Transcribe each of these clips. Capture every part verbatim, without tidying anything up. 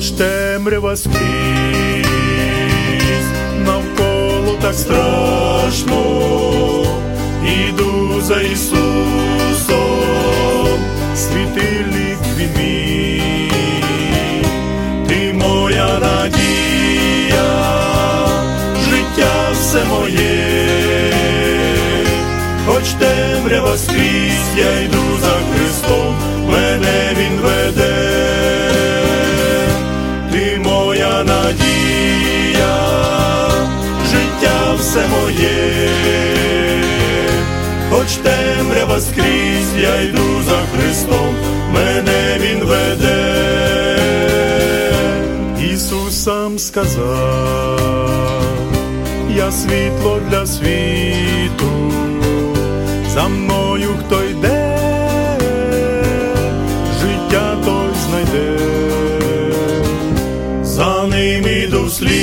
хоч темрява скрізь, навколо так страшно, іду за Ісусом, світильник Він мій, ти моя надія, життя все моє, хоч темрява скрізь, я йду за Христом, мене Він веде. Ти моя надія, життя все моє, хоч темрява скрізь, я йду за Христом, мене Він веде. Ісус сам сказав, я світло для світу, за мною хто йде, життя той знайде. За ним іду вслід,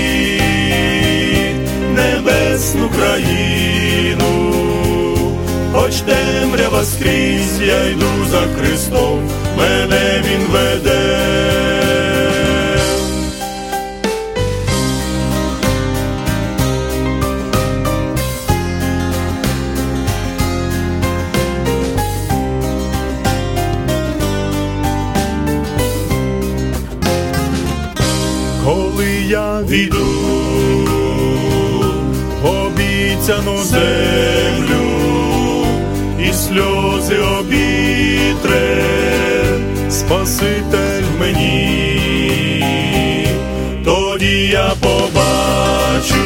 небесну країну, хоч темрява скрізь, я йду за Христом, мене Він веде. Коли я війду в обіцяну землю, і сльози обітре Спаситель мені, тоді я побачу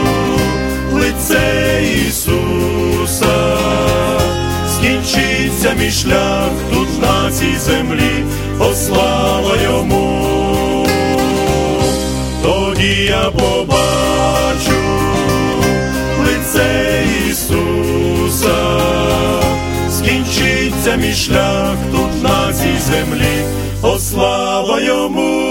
лице Ісуса, скінчиться мій шлях тут на цій землі, о слава Йому. Тоді я побачу лице Ісуса, скінчиться мій шлях тут на цій землі, о слава Йому.